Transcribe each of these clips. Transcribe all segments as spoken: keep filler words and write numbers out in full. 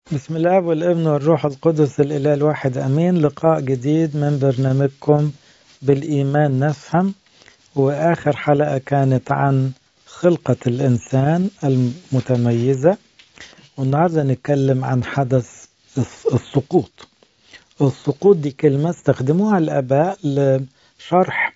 بسم الله والابن والروح القدس الإله الواحد أمين. لقاء جديد من برنامجكم بالإيمان نفهم، وآخر حلقة كانت عن خلقة الإنسان المتميزة، والنهاردة نتكلم عن حدث السقوط. السقوط دي كلمة استخدموها الآباء لشرح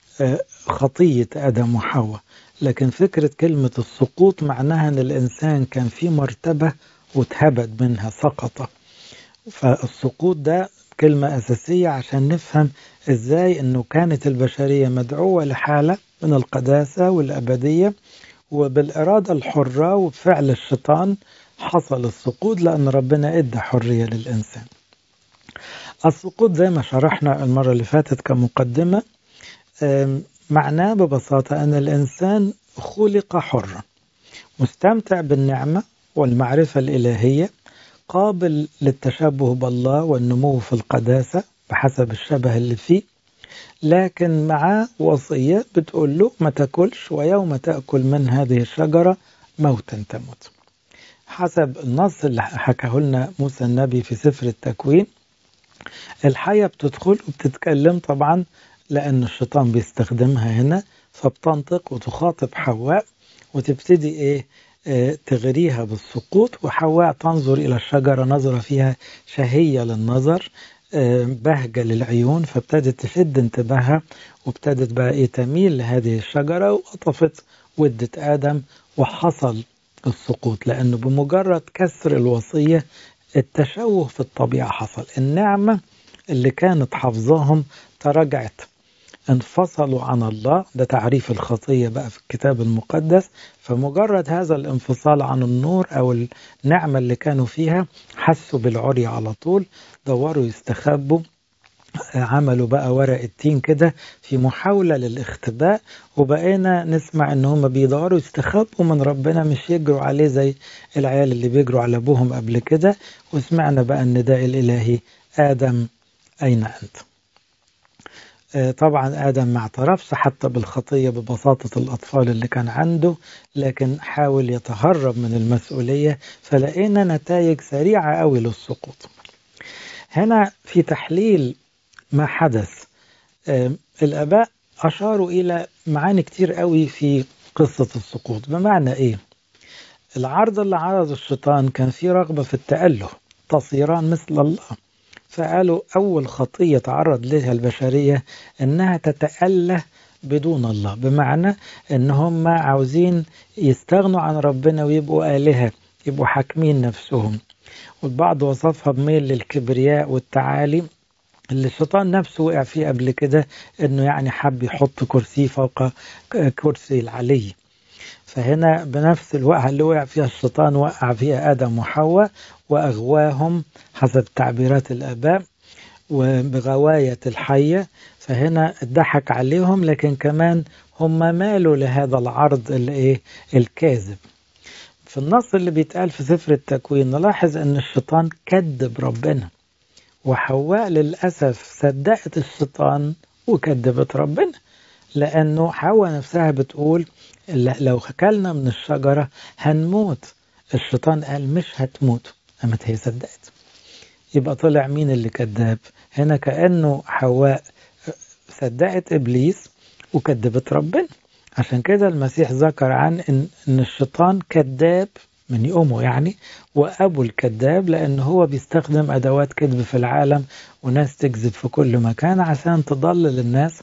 خطية آدم وحواء، لكن فكرة كلمة السقوط معناها أن الإنسان كان في مرتبة واتهبد منها، سقط. فالسقوط ده كلمة أساسية عشان نفهم إزاي أنه كانت البشرية مدعوة لحالة من القداسة والأبدية، وبالإرادة الحرة وبفعل الشيطان حصل السقوط، لأن ربنا إدى حرية للإنسان. السقوط زي ما شرحنا المرة اللي فاتت كمقدمة، معناه ببساطة أن الإنسان خلق حرا، مستمتع بالنعمة والمعرفة الإلهية، قابل للتشبه بالله والنمو في القداسة بحسب الشبه اللي فيه، لكن مع وصية بتقول له ما تاكلش، ويوم تأكل من هذه الشجرة موتا تموت. حسب النص اللي حكاه لنا موسى النبي في سفر التكوين، الحية بتدخل وبتتكلم طبعا لأن الشيطان بيستخدمها هنا، فبتنطق وتخاطب حواء وتبتدي إيه تغريها بالسقوط، وحواء تنظر إلى الشجرة نظرة فيها شهية للنظر، بهجة للعيون، فابتدت تشد انتباهها وابتدت بقى إيه تميل لهذه الشجرة، وقطفت ودة آدم وحصل السقوط. لأنه بمجرد كسر الوصية التشوه في الطبيعة حصل، النعمة اللي كانت حافظاهم تراجعت، انفصلوا عن الله. ده تعريف الخطية بقى في الكتاب المقدس. فمجرد هذا الانفصال عن النور أو النعمة اللي كانوا فيها حسوا بالعري على طول، دوروا يستخبوا، عملوا بقى ورق التين كده في محاولة للاختباء، وبقينا نسمع ان هم بيدوروا يستخبوا من ربنا، مش يجروا عليه زي العيال اللي بيجروا على ابوهم قبل كده. وسمعنا بقى النداء الإلهي: آدم أين أنت؟ طبعا آدم ما اعترفش حتى بالخطية ببساطة الأطفال اللي كان عنده، لكن حاول يتهرب من المسؤولية، فلقينا نتائج سريعة قوي للسقوط. هنا في تحليل ما حدث، الآباء أشاروا إلى معاني كتير قوي في قصة السقوط. بمعنى إيه؟ العرض اللي عرض الشيطان كان فيه رغبة في التأله، تصيران مثل الله. فقالوا أول خطية تعرض لها البشرية إنها تتأله بدون الله، بمعنى إن هم عاوزين يستغنوا عن ربنا ويبقوا آلهة، يبقوا حاكمين نفسهم. والبعض وصفها بميل للكبرياء والتعالي اللي الشيطان نفسه وقع فيه قبل كده، إنه يعني حب يحط كرسي فوق كرسي العلي. فهنا بنفس الوقعة اللي وقع فيها الشيطان وقع فيها آدم وحواء، وأغواهم حسب تعبيرات الآباء وبغواية الحية. فهنا ضحك عليهم، لكن كمان هم مالوا لهذا العرض الايه الكاذب. في النص اللي بيتقال في سفر التكوين نلاحظ ان الشيطان كذب ربنا، وحواء للأسف صدقت الشيطان وكذبت ربنا، لأنه حواء نفسها بتقول لو أكلنا من الشجرة هنموت. الشيطان قال مش هتموت، أما هي صدقت. يبقى طلع مين اللي كذاب هنا؟ كأنه حواء صدقت إبليس وكذبت ربنا. عشان كده المسيح ذكر عن إن, إن الشيطان كذاب من يومه يعني، وأبو الكذاب، لأنه هو بيستخدم أدوات كذب في العالم، وناس تكذب في كل مكان عشان تضلل الناس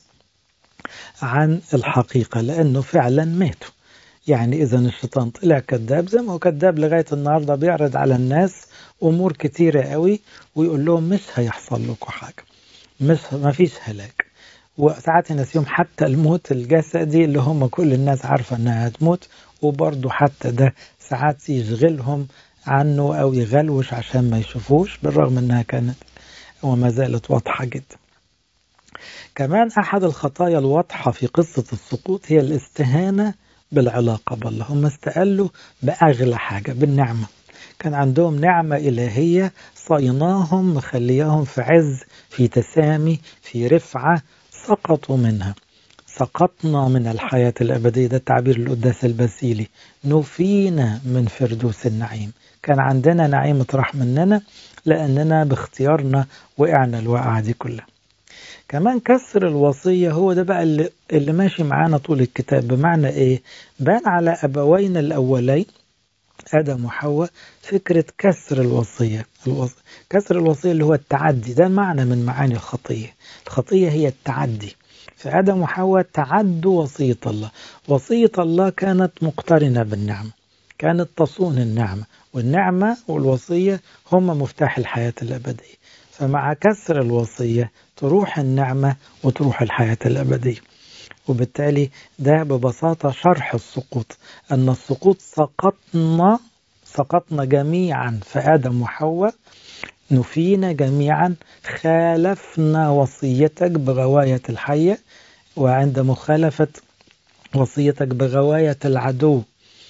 عن الحقيقة، لأنه فعلا ماتوا. يعني إذا الشيطان طلع كذاب، زي ما هو كذاب لغاية النهاردة، بيعرض على الناس أمور كتيرة قوي ويقول لهم مش هيحصل لكم حاجة، مش ما فيش هلاك. وساعات ينسيهم حتى الموت الجسدي اللي هم كل الناس عارفة أنها هتموت، وبرضه حتى ده ساعات يشغلهم عنه أو يغلوش عشان ما يشوفوش، بالرغم أنها كانت وما زالت واضحة جدا. كمان أحد الخطايا الواضحة في قصة السقوط هي الاستهانة بالعلاقة بالله. هم استقلوا بأغلى حاجة، بالنعمة. كان عندهم نعمة إلهية صيناهم مخليهم في عز، في تسامي، في رفعة، سقطوا منها. سقطنا من الحياة الأبدية، ده تعبير القداس الباسيلي، نفينا من فردوس النعيم. كان عندنا نعيم راح مننا لأننا باختيارنا وقعنا الوقعة دي كلها. كمان كسر الوصية هو ده بقى اللي, اللي ماشي معانا طول الكتاب. بمعنى إيه؟ بان على أبوين الأولين آدم وحواء فكرة كسر الوصية. الوص... كسر الوصية اللي هو التعدي، ده معنى من معاني الخطية. الخطية هي التعدي. فآدم وحواء تعدوا وصية الله. وصية الله كانت مقترنة بالنعمة، كانت تصون النعمة، والنعمة والوصية هما مفتاح الحياة الأبدية. فمع كسر الوصية تروح النعمة وتروح الحياة الأبدية. وبالتالي ده ببساطة شرح السقوط، أن السقوط سقطنا سقطنا جميعا في آدم وحواء، نفينا جميعا، خالفنا وصيتك بغواية الحية، وعند مخالفة وصيتك بغواية العدو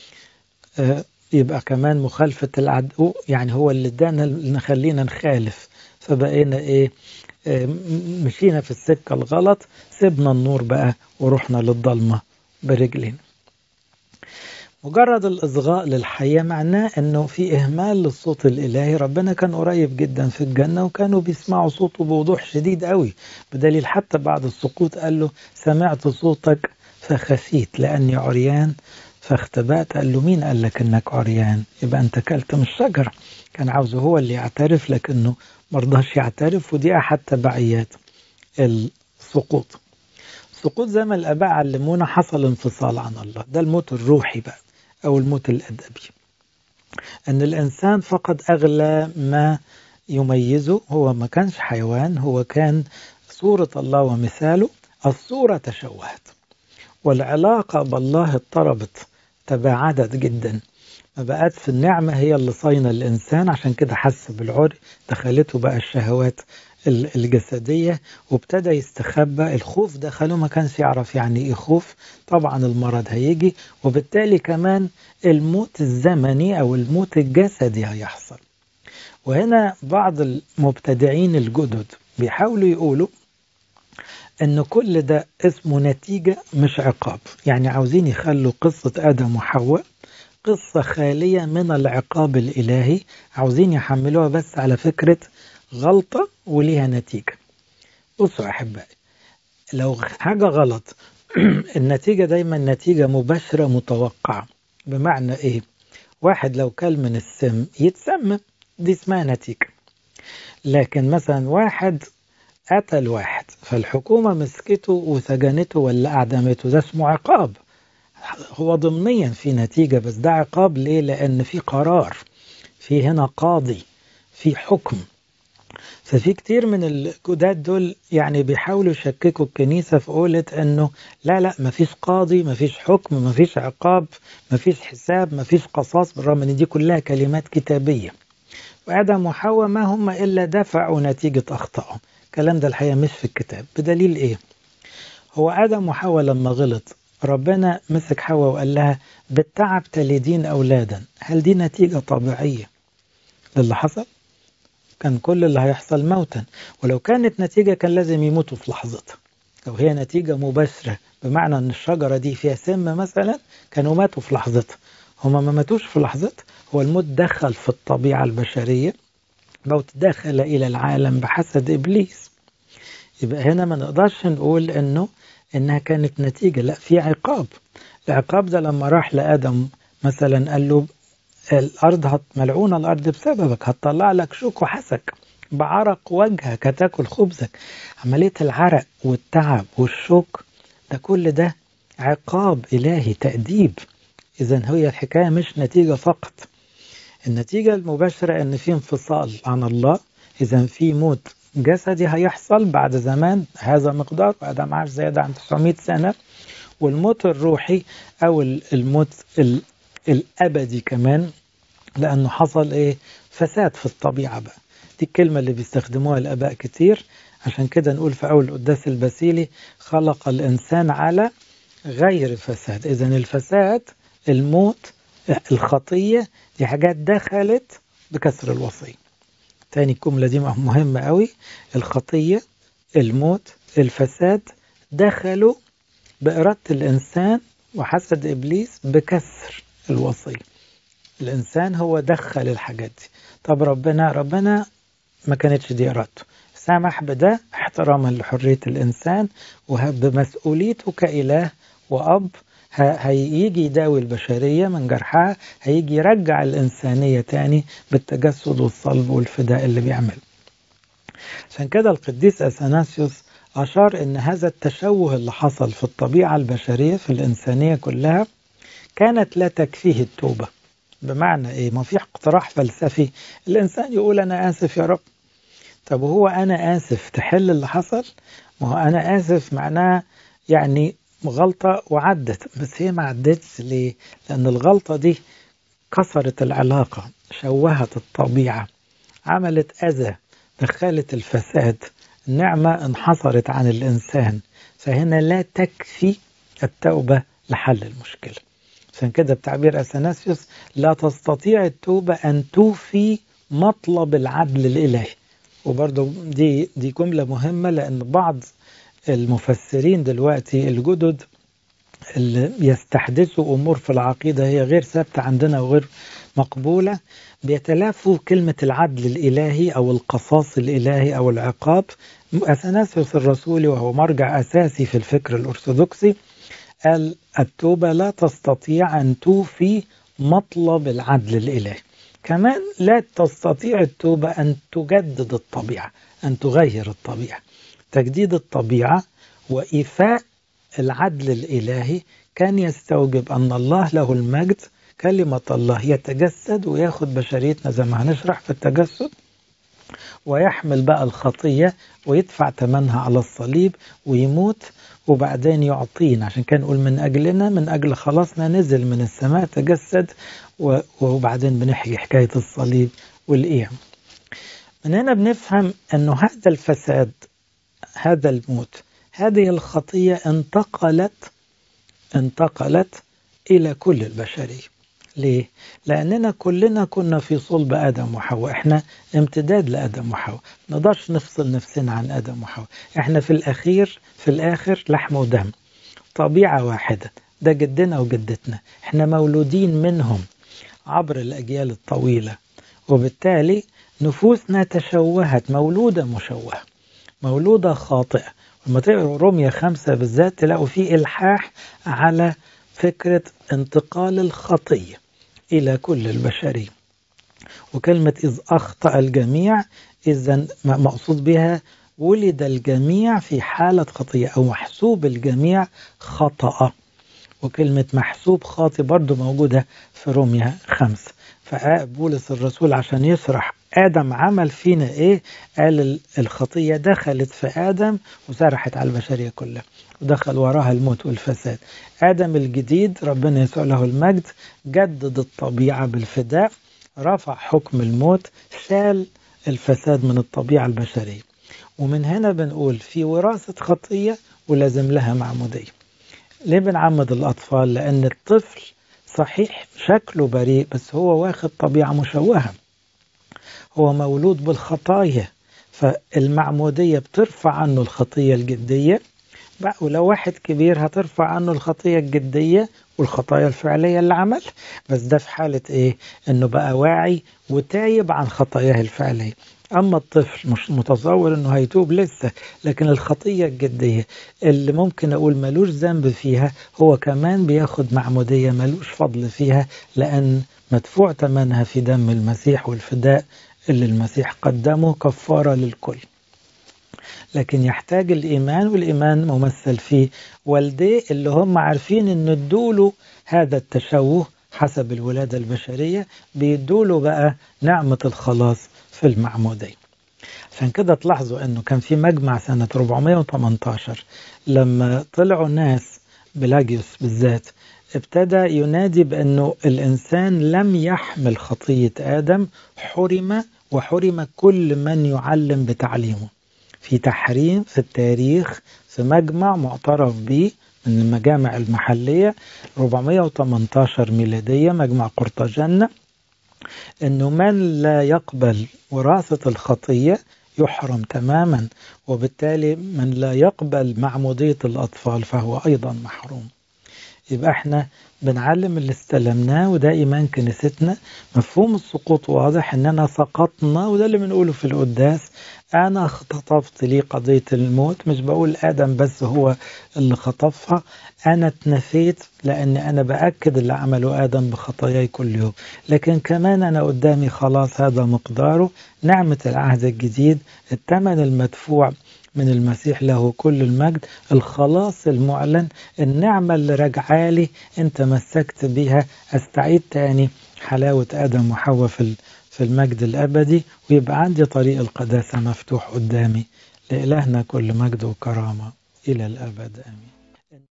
يبقى كمان مخالفة العدو يعني هو اللي ادانا نخلينا نخالف. فبقينا ايه؟ مشينا في السكة الغلط، سيبنا النور بقى ورحنا للظلمة برجلين. مجرد الإصغاء للحياة معناه أنه في إهمال للصوت الإلهي. ربنا كان قريب جدا في الجنة وكانوا بيسمعوا صوته بوضوح شديد قوي، بدليل حتى بعد السقوط قال له سمعت صوتك فخفيت لأني عريان فاختبأت. قال له مين قال لك أنك عريان؟ يبقى أنت كلت من الشجرة. كان عاوزه هو اللي يعترف لكنه مرضاش يعترف، ودي أحد تبعيات السقوط. السقوط زي ما الآباء علمونا حصل انفصال عن الله، ده الموت الروحي بقى أو الموت الأدبي. أن الإنسان فقد أغلى ما يميزه، هو ما كانش حيوان، هو كان صورة الله ومثاله. الصورة تشوهت والعلاقة بالله اضطربت، تباعدت جدا، ما بقت في النعمة هي اللي صاينة الإنسان. عشان كده حس بالعري، دخلته بقى الشهوات الجسدية وابتدى يستخبى. الخوف دخله، ما كانش يعرف يعني ايه خوف. طبعا المرض هيجي، وبالتالي كمان الموت الزمني أو الموت الجسدي هيحصل. وهنا بعض المبتدعين الجدد بيحاولوا يقولوا ان كل ده اسمه نتيجة مش عقاب. يعني عاوزين يخلوا قصة آدم وحواء قصة خالية من العقاب الإلهي، عاوزين يحملوها بس على فكرة غلطة وليها نتيجة. بصوا أحبائي، لو حاجة غلط النتيجة دايما نتيجة مباشرة متوقعة. بمعنى إيه؟ واحد لو كل من السم يتسمم، دي اسمها نتيجة. لكن مثلا واحد قتل واحد فالحكومة مسكته وسجنته ولا أعدمته، ده اسمه عقاب. هو ضمنيا في نتيجة بس ده عقاب. ليه؟ لأن في قرار، في هنا قاضي، في حكم. ففي كتير من الجداد دول يعني بيحاولوا يشككوا الكنيسة في قولة أنه لا لا مفيش قاضي، مفيش حكم، مفيش عقاب، مفيش حساب، مفيش قصاص، بالرغم أن دي كلها كلمات كتابية. وآدم وحواء ما هم إلا دفعوا نتيجة أخطائهم. الكلام ده الحقيقة مش في الكتاب. بدليل إيه؟ هو آدم وحواء لما غلط ربنا مسك حواء وقال لها بالتعب تلدين أولادا. هل دي نتيجة طبيعية للي حصل؟ كان كل اللي هيحصل موتا، ولو كانت نتيجة كان لازم يموتوا في لحظتها. لو هي نتيجة مباشرة بمعنى أن الشجرة دي فيها سم مثلا كانوا ماتوا في لحظتها. هما ما ماتوش في لحظتها، هو الموت دخل في الطبيعة البشرية، موت دخل إلى العالم بحسد إبليس. يبقى هنا ما نقدرش نقول أنه إنها كانت نتيجة، لا، في عقاب. العقاب ده لما راح لآدم مثلا قال له الأرض ملعونة، الأرض بسببك، هتطلع لك شوك وحسك، بعرق وجهك هتاكل خبزك. عملية العرق والتعب والشوك ده كل ده عقاب إلهي، تأديب. إذن هي الحكاية مش نتيجة فقط. النتيجة المباشرة أن في انفصال عن الله. إذن في موت جسدي هيحصل بعد زمان هذا مقدار، وآدم عاش زيادة عن تسعمائة سنة. والموت الروحي أو الموت الأبدي كمان، لأنه حصل إيه؟ فساد في الطبيعة بقى. دي الكلمة اللي بيستخدموها الآباء كتير. عشان كده نقول في أول القداس الباسيلي خلق الإنسان على غير فساد. إذن الفساد، الموت، الخطية، دي حاجات دخلت بكسر الوصية. تاني الجملة دي مهمة قوي. الخطية، الموت، الفساد دخلوا بإرادة الإنسان وحسد إبليس بكسر الوصية. الإنسان هو دخل الحاجات دي. طب ربنا ربنا ما كانتش دي إرادته، سامح بده احتراما لحرية الإنسان وبمسؤوليته كإله وأب. هيجي يداوي البشرية من جرحها، هيجي يرجع الإنسانية تاني بالتجسد والصلب والفداء اللي بيعمل. عشان كده القديس أثناسيوس أشار إن هذا التشوه اللي حصل في الطبيعة البشرية في الإنسانية كلها كانت لا تكفيه التوبة. بمعنى إيه؟ ما في اقتراح فلسفي الإنسان يقول أنا آسف يا رب. طب وهو أنا آسف تحل اللي حصل؟ ما هو أنا آسف معناه يعني غلطة وعدت، بس هي ما عدتش. ليه؟ لأن الغلطة دي كسرت العلاقة، شوهت الطبيعة، عملت أذى، دخلت الفساد، النعمة انحصرت عن الإنسان. فهنا لا تكفي التوبة لحل المشكلة. عشان كده بتعبير أثناسيوس لا تستطيع التوبة أن توفي مطلب العدل الإلهي. وبرضو دي دي جملة مهمة، لأن بعض المفسرين دلوقتي الجدد اللي يستحدثوا أمور في العقيدة هي غير ثابتة عندنا وغير مقبولة، بيتلافوا كلمة العدل الإلهي أو القصاص الإلهي أو العقاب. أثناسيوس الرسولي وهو مرجع أساسي في الفكر الأرثوذكسي قال التوبة لا تستطيع أن توفي مطلب العدل الإلهي. كمان لا تستطيع التوبة أن تجدد الطبيعة، أن تغير الطبيعة. تجديد الطبيعة وإيفاء العدل الإلهي كان يستوجب أن الله له المجد كلمة الله يتجسد وياخد بشريتنا زي ما هنشرح في التجسد، ويحمل بقى الخطية ويدفع ثمنها على الصليب ويموت، وبعدين يعطينا. عشان كان نقول من أجلنا، من أجل خلاصنا نزل من السماء تجسد، وبعدين بنحكي حكاية الصليب والقيام. من هنا بنفهم أنه هذا الفساد، هذا الموت، هذه الخطية انتقلت انتقلت إلى كل البشرية. ليه؟ لأننا كلنا كنا في صلب آدم وحواء، احنا امتداد لآدم وحواء، ما نقدرش نفصل نفسنا عن آدم وحواء. احنا في الأخير في الآخر لحم ودم، طبيعة واحدة، ده جدنا وجدتنا، احنا مولودين منهم عبر الأجيال الطويلة، وبالتالي نفوسنا تشوهت، مولودة مشوهة، مولودة خاطئة. لما تقرأوا رومية خمسة بالذات تلاقوا فيه إلحاح على فكرة انتقال الخطية إلى كل البشرية. وكلمة إذ أخطأ الجميع، إذن مقصود بها ولد الجميع في حالة خطية، أو محسوب الجميع خطأ. وكلمة محسوب خاطئ برضو موجودة في رومية خمسة. فبولس الرسول عشان يشرح آدم عمل فينا إيه، قال الخطية دخلت في آدم وسرحت على البشرية كلها، ودخل وراها الموت والفساد. آدم الجديد ربنا يسوع له المجد جدد الطبيعة بالفداء، رفع حكم الموت، شال الفساد من الطبيعة البشرية. ومن هنا بنقول في وراثة خطية ولازم لها معمودية. ليه بنعمد الأطفال؟ لأن الطفل صحيح شكله بريء، بس هو واخد طبيعة مشوهة، هو مولود بالخطايا، فالمعمودية بترفع عنه الخطية الجدية. ولو واحد كبير هترفع عنه الخطية الجدية والخطايا الفعلية اللي عمل، بس ده في حالة إيه؟ إنه بقى واعي وتايب عن خطاياه الفعلية. أما الطفل مش متصور إنه هيتوب لسه، لكن الخطية الجدية اللي ممكن أقول ملوش ذنب فيها هو كمان بياخد معمودية ملوش فضل فيها، لأن مدفوع ثمنها في دم المسيح والفداء اللي المسيح قدمه كفارة للكل. لكن يحتاج الإيمان، والإيمان ممثل فيه والديه اللي هم عارفين إن ادوله هذا التشوه حسب الولادة البشرية، بيدوله بقى نعمة الخلاص في المعمودية. عشان كده تلاحظوا أنه كان في مجمع سنة أربعمائة وثمانية عشر لما طلعوا ناس بلاجيوس بالذات ابتدى ينادي بأنه الإنسان لم يحمل خطية آدم، حرم وحرم كل من يعلم بتعليمه. في تحريم في التاريخ في مجمع معترف به من المجامع المحلية أربعمائة وثمانية عشر ميلادية، مجمع قرطاجنة، أنه من لا يقبل وراثة الخطية يحرم تماما، وبالتالي من لا يقبل معمودية الأطفال فهو أيضا محروم. يبقى احنا بنعلم اللي استلمناه، وده إيمان كنيستنا. مفهوم السقوط واضح، اننا سقطنا، وده اللي بنقوله في القداس. انا خطفت لي قضية الموت، مش بقول آدم بس هو اللي خطفها، انا اتنفيت لان انا بأكد اللي عمله آدم بخطاياي كل يوم، لكن كمان انا قدامي خلاص هذا مقداره، نعمة العهد الجديد، الثمن المدفوع من المسيح له كل المجد، الخلاص المعلن، النعمة اللي رجعالي انت مسكت بيها، استعيد تاني حلاوة آدم وحواء في في المجد الأبدي، ويبقى عندي طريق القداسة مفتوح قدامي. لإلهنا كل مجد وكرامة إلى الأبد، آمين.